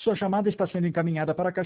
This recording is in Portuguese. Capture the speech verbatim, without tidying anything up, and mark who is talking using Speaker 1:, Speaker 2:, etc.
Speaker 1: Sua chamada está sendo encaminhada para a caixa